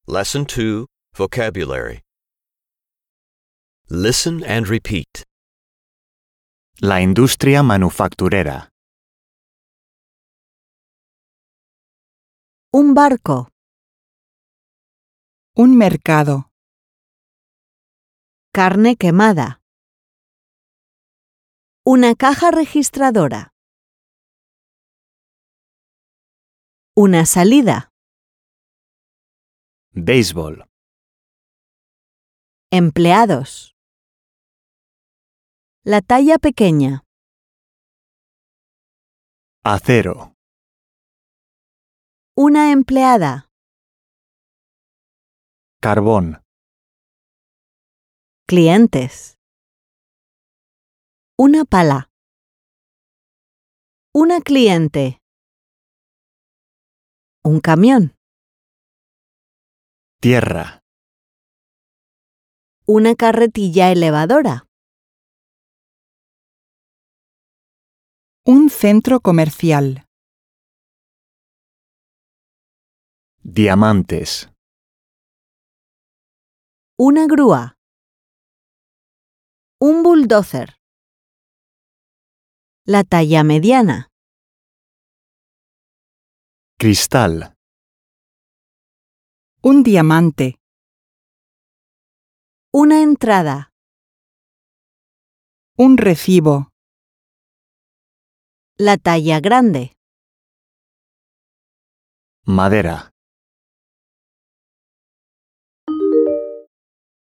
Lesson 2, Vocabulary. Listen and repeat. La industria manufacturera. Un barco. Un mercado. Carne quemada. Una caja registradora. Una salida. Béisbol. Empleados. La talla pequeña. Acero. Una empleada. Carbón. Clientes. Una pala. Una cliente. Un camión. Tierra. Una carretilla elevadora. Un centro comercial. Diamantes. Una grúa. Un bulldozer. La talla mediana. Cristal. Un diamante. Una entrada. Un recibo. La talla grande. Madera.